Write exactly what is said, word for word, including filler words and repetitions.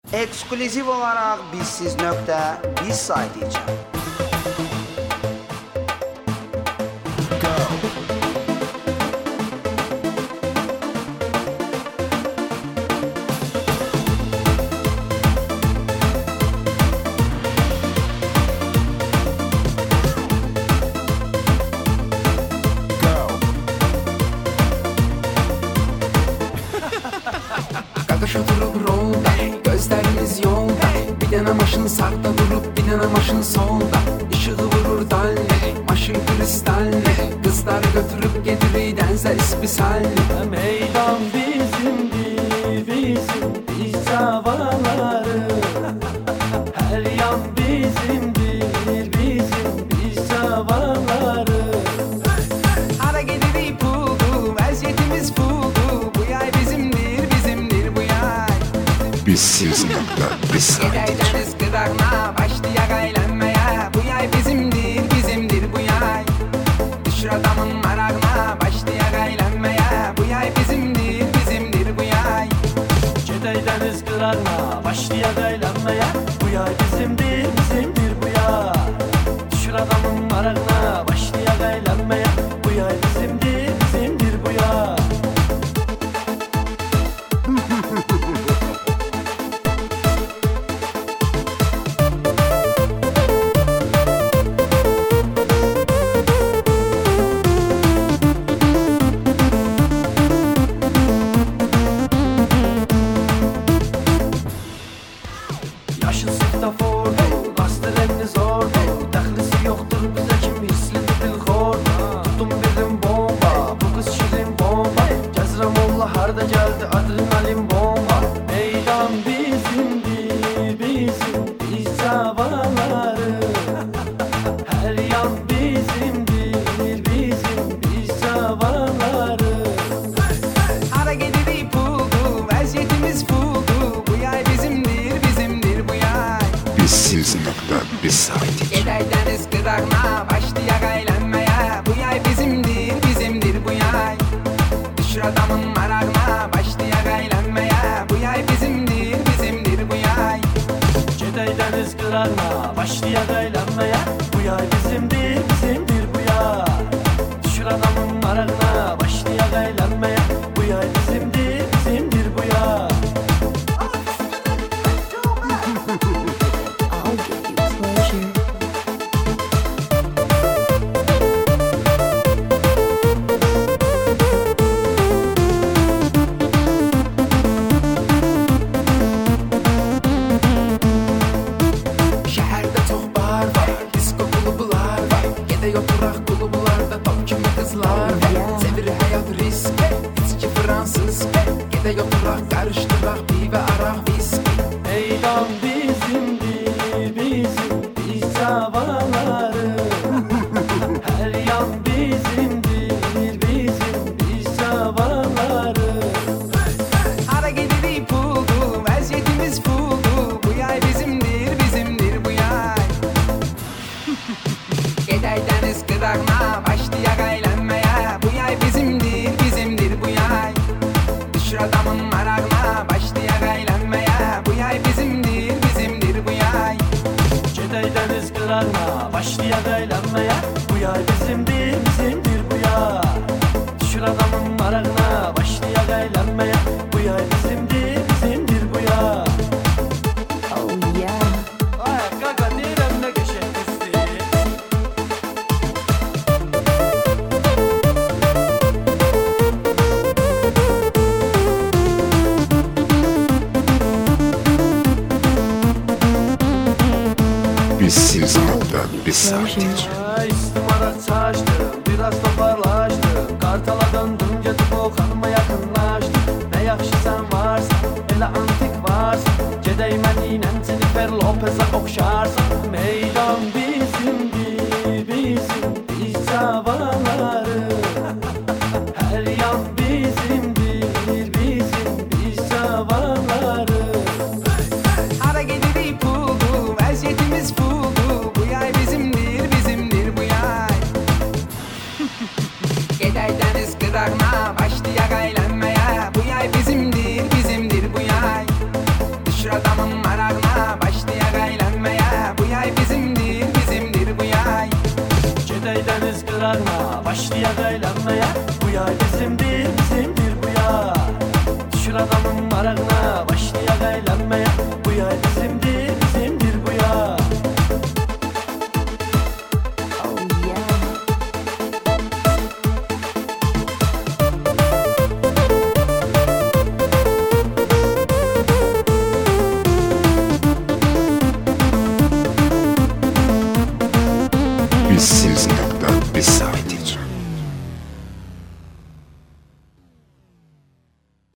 Ekskluzif olarak bizsiz nokta biz saydıca. Kakış oturup rolda, gözlerimiz yolda. Bir tane maşın sağda durup bir tane maşın solda. Işığı vurur dalle, maşın kristalle. Kızlar götürüp getirir denzel ispisalle. Meydan bizimdir, bizim biz havaları. Her yan bizimdir, bizim biz havaları. Ara geliri puldu, vaziyetimiz fuldu. Bu yay bizimdir, bizimdir bu yay. Bizsiz nokta biz saydıca. Gideydeniz kırakma, başlayak eğlenmeye. Bu yay bizimdir, bizimdir bu yay. Düşür adamın marağına, başlayak eğlenmeye. Bu yay bizimdir, bizimdir bu yay. Cedeydeniz kırarma, başlayak eğlenmeye. Bu yay bizimdir, bizimdir bu yay. Düşür adamın marağına, başlayak eğlenmeye. Bu yay bizimdir, bizimdir bu yay. Yaşın siftafordu, gazetelerini zordu. Dəxlisi yoktur bize kim hislidir dilxordu. Tuttum birdim bomba, bu kız şirin bomba. Cəzrəm olla harda geldi adrenalin bomba. Meydan bizimdir, bizim biz havaları. Her yan bizimdir, bizim biz havaları. Ara geliri puldu, vaziyetimiz fuldu. Bu yay bizimdir, bizimdir bu yay. Bizsiz nokta biz saydıca. Gideydeniz kırakma, başlayak eğlenmeye. Bu yay bizimdir, bizimdir bu yay. Düşür adamın marağına, başlayak eğlenmeye. Bu yay bizimdir, bizimdir bu yay. Cedeydeniz kırarma, başlayak eğlenmeye. Bu yay bizimdir, bizimdir bu yay. Düşür adamın marağına, başlayak eğlenmeye. Bu yay bizimdir, bizimdir bu yay. I'll give you pleasure. Şehirde çok bar var, disco kulübüler var. Gede oturak kulübülerde top kimi kızlar var. Sevir hayat risk, içki Fransız. Gede oturak karıştırak pive arak viski. Meydan bizimdir, bizim biz havaları. Her yan bizimdir, bizim biz havaları. Ara geliri puldu, vaziyetimiz fuldu. Bu yay bizimdir, bizimdir bu yay. Gideydeniz kırakma, başlayak eğlenmeye. Bu yay bizimdir, bizimdir bu yay. Düşür adamın marağına, başlayak eğlenmeye. Bu yay bizimdir, bizimdir bu yay. Cedeydeniz kırarma, başlayak eğlenmeye. Bu yay bizimdir, bizimdir bu yay. Düşür adamın marağına, başlayak eğlenmeye. Bu yay bizimdir, bizimdir bu yay. Oh yeah. Ay kaka değilim ne köşe kızdı. Bizsiz nokta biz saydıca. Ay istimara saçtım, biraz toparlaştım. Kartala döndüm, gedib o xanıma yaxınlaşdım. Ne yaxşı sen varsan, elə antik varsan. Gedək mənimlə Jennifer Lopez'a oxşarsan. Meydan bizimdir, bizim biz havaları. Her yan bizimdir, bizim biz havaları. Ara geliri puldu, vaziyetimiz fuldu. Bu yay bizimdir, bizimdir bu yay. Gideydeniz kırakma, başlayak eğlenmeye. Bu yay bizimdir, bizimdir bu yay. Düşür adamın marağına başlayak eğlenmeye. Bu yay bizimdir, bizimdir bu yay. Gedey deniz kırağına başlayak eğlenmeye. Bu yay bizimdir, bizimdir bu yay. Düşür adamın marağına başlayak eğlenmeye. Bu yay bizimdir.